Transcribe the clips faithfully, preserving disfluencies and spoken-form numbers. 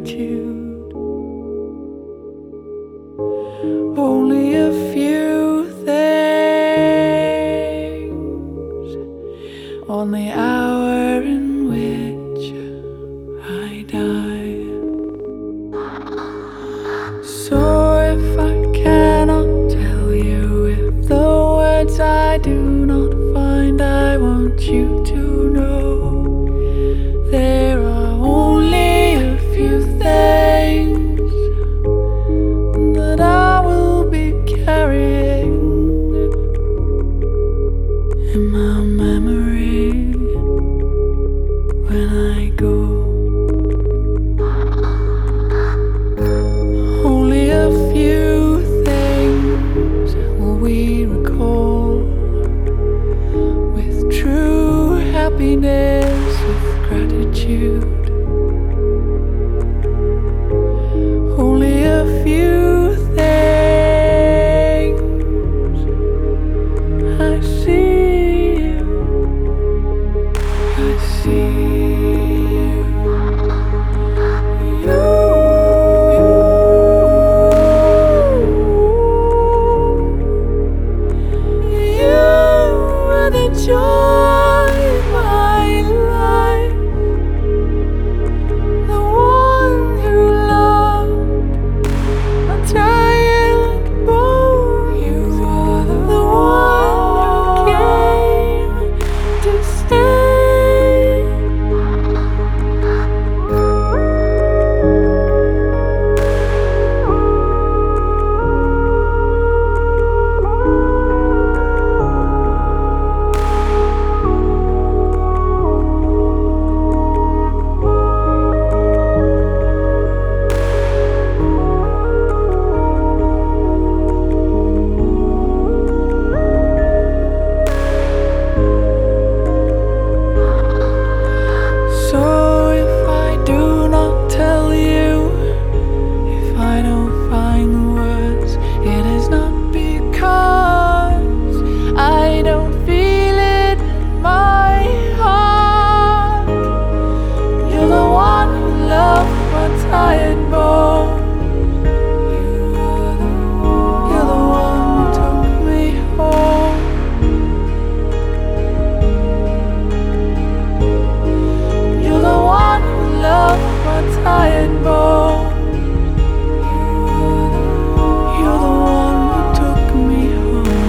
gratitude. Only a few things on the hour in which I die. So if I cannot tell you, if the words I do not find, I want you to know there are only a few things that I will be carrying in my memory when I go. Only a few things will we recall with true happiness, with gratitude. Only a few things. I see you, I see you, you, you are the joy of my life, the one who loved a tired boy. You are the one who came to stay. So if I do not tell you, if I don't find the words, it is not because I don't feel it in my heart. You're the one who loved my tired bones. You're the one who took me home. You're the one who loved my tired bones. You're the one who took me home.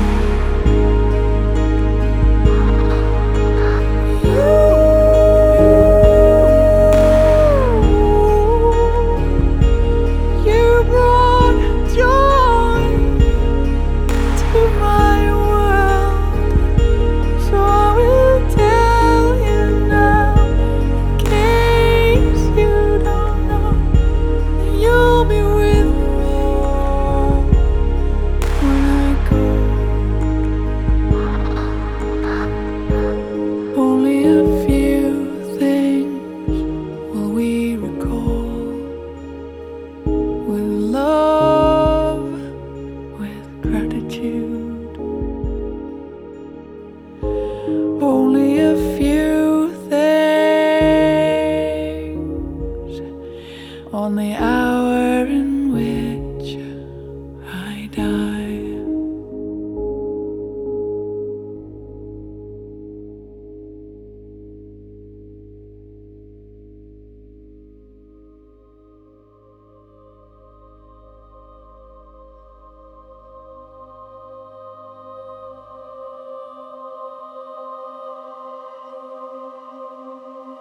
You, you brought joy to my world. So I will tell you now, in case you don't know, that you'll be with me when I go. Only a few things will we recall with love, with gratitude. Only a few things on the